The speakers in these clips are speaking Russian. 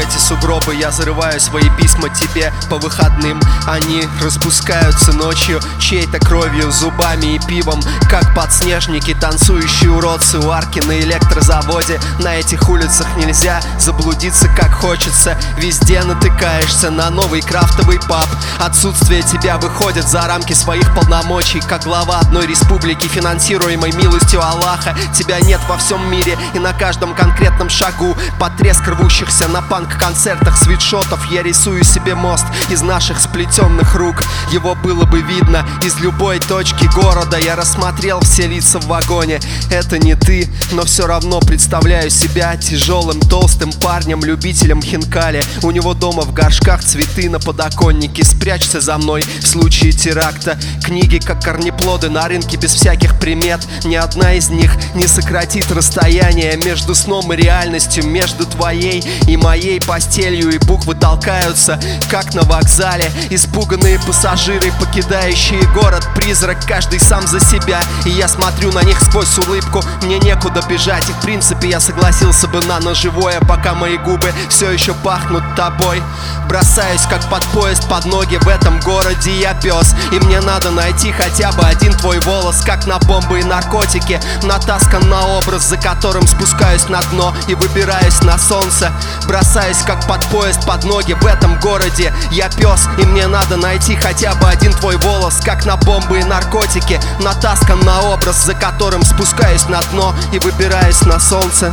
эти сугробы я зарываю свои письма тебе по выходным. Они распускаются ночью чьей-то кровью, зубами и пивом, как подснежники, танцующие уродцы у арки на электрозаводе. На этих улицах нельзя заблудиться как хочется. Везде натыкаешься на новый крафтовый паб. Отсутствие тебя выходит за рамки своих полномочий. Как глава одной республики, финансируемой милостью Аллаха, тебя нет во всем мире и на каждом конкретном шагу. Под треск рвущихся на панк-концертах свитшотов я рисую себе мост из наших сплетенных рук. Его было бы видно из любой точки города. Я рассмотрел все лица в вагоне. Это не ты, но все равно представляю себя тяжелым, толстым парнем, любителем хинкали. У него дома в горшках цветы на подоконнике. Спрячься за мной в случае теракта. Книги как корнеплоды на рынке без всяких примет. Ни одна из них не сократит расстояние между сном и реальностью, между твоей и моей постелью. И буквы толкаются, как на вокзале. Испуганные пассажиры, покидающие город-призрак, каждый сам за себя. И я смотрю на них сквозь улыбку. Мне некуда бежать, и в принципе я согласился бы на ножевое, пока мои губы все еще пахнут тобой. Бросаюсь как под поезд под ноги. В этом городе я пес, и мне надо найти хотя бы один твой волос, как на бомбы и наркотики. Натаскан на образ, за которым спускаюсь на дно и выбираюсь на солнце. Бросаюсь как под поезд под ноги. В этом городе я пес, и мне надо найти хотя бы один твой волос, как на бомбы и наркотики. Натаскан на образ, за которым спускаюсь на дно и выбираюсь на солнце.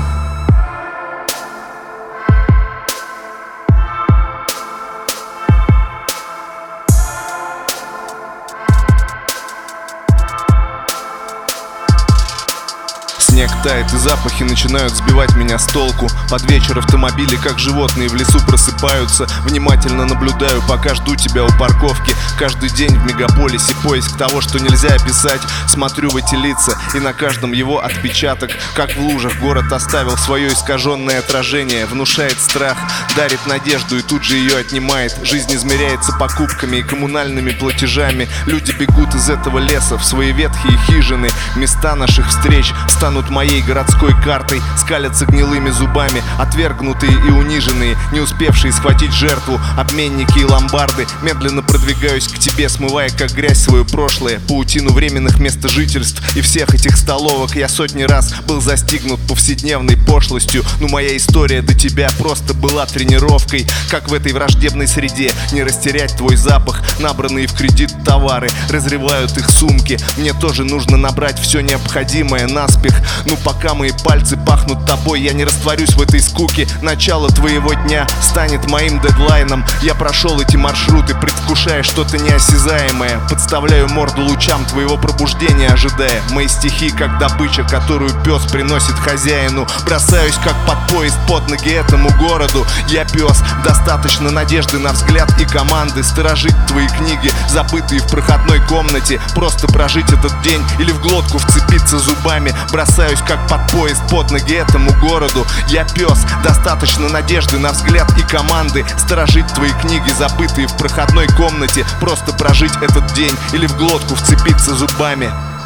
Снег тает, и запахи начинают сбивать меня с толку. Под вечер автомобили, как животные, в лесу просыпаются. Внимательно наблюдаю, пока жду тебя у парковки. Каждый день в мегаполисе поиск того, что нельзя описать. Смотрю в эти лица, и на каждом его отпечаток. Как в лужах город оставил свое искаженное отражение. Внушает страх, дарит надежду и тут же ее отнимает. Жизнь измеряется покупками и коммунальными платежами. Люди бегут из этого леса в свои ветхие хижины. Места наших встреч станут моей городской картой. Скалятся гнилыми зубами отвергнутые и униженные, не успевшие схватить жертву, обменники и ломбарды. Медленно продвигаюсь к тебе, смывая как грязь свое прошлое, паутину временных мест жительств и всех этих столовок. Я сотни раз был застигнут повседневной пошлостью, но моя история до тебя просто была тренировкой. Как в этой враждебной среде не растерять твой запах? Набранные в кредит товары разрывают их сумки. Мне тоже нужно набрать все необходимое наспех. Ну пока мои пальцы пахнут тобой, я не растворюсь в этой скуке. Начало твоего дня станет моим дедлайном. Я прошел эти маршруты, предвкушая что-то неосязаемое. Подставляю морду лучам твоего пробуждения, ожидая мои стихи, как добыча, которую пес приносит хозяину. Бросаюсь как под поезд под ноги этому городу. Я пес, достаточно надежды на взгляд и команды. Сторожить твои книги, забытые в проходной комнате. Просто прожить этот день или в глотку вцепиться зубами. Бросаюсь как под поезд под ноги этому городу. Я пес, достаточно надежды на взгляд и команды. Сторожить твои книги, забытые в проходной комнате. Просто прожить этот день или в глотку вцепиться зубами.